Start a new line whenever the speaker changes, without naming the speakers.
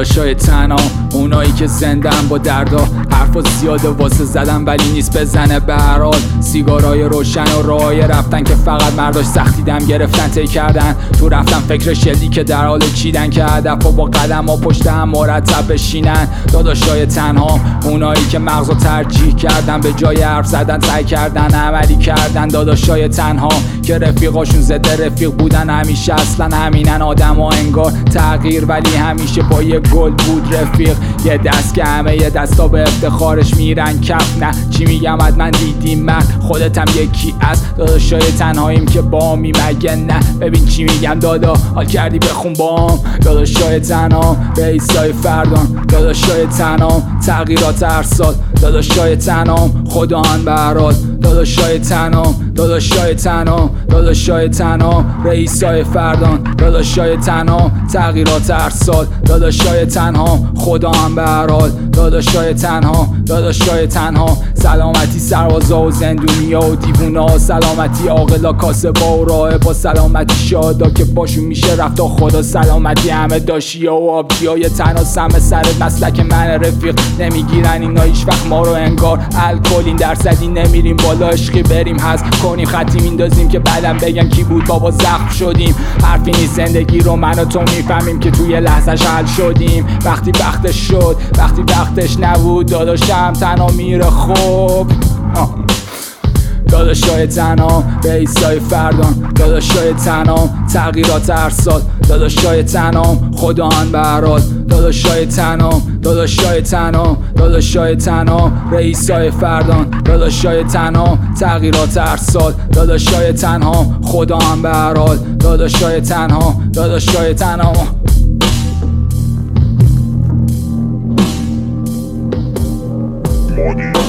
داداشای تنها، اونایی که زندن با دردا، حرفا زیاده واسه زدن ولی نیست بزنه به هر حال. سیگارای روشن و راهی رفتن که فقط مرداش سختی دم گرفتن طی کردن. تو رفتن فکر شلی که در حال چیدن که هدفا با قدم ها پشت هم مرتب بشینن. داداشای تنها، اونایی که مغزو ترجیح کردن به جای حرف زدن سعی کردن عملی کردن. داداشای تنها که رفیقاشون ضد رفیق بودن، همیشه اصلا همینن آدم ها انگار تغییر ولی همیشه با یه گل بود رفیق. یه دست که همه یه دستا به افتخارش میرن کف. نه چی میگم حتما دیدیم من خودت هم یکی از داداشای تنهاییم که بامی مگه نه. ببین چی میگم دادا حال کردی بخون بام. داداشای تنها رئیسای فردان، داداشای تنها تغییرات هر سال، داداشای تنها خدا ان به هر حال. داداشای تنها، داداشای تنها، داداشای تنها رئیسای فردان، داداشای تنها تغییرات هر سال، داداشای تنها خدا ان به هر حال. داداشای تنها، داداشای تنها سلامتی سربازا و زندونیا و دیوونا، سلامتی عاقلا کاسبا و راهبا، سلامتی شادا که باشون میشه رفت تا خدا، سلامتی همه داشیا و آبجیای تنها. سم سرت مسلک من رفیق نمیگیرن اینا هیچ وقت ما رو انگار الکلین درصدی نمیریم بالا عشقی بریم حذف کنیم خطی میندازیم که بعدم بگن کی بود بابا زخم شدیم. حرفی نیست زندگی رو من و تو میفهمیم که توی لحظه‌ش حل شدیم. وقتی وقتش شد وقتی وقتش نبود داداشم تنها میره خوب. داداشای تنها رئیسای فردان، داداشای تنها تغییرات هر سال، داداشای تنها خدا ان به هر حال. داداشای تنها، داداشای تنها، داداشای تنها رئیسای فردان، داداشای تنها تغییرات هر سال، داداشای تنها خدا ان به هر حال. داداشای تنها، داداشای تنها.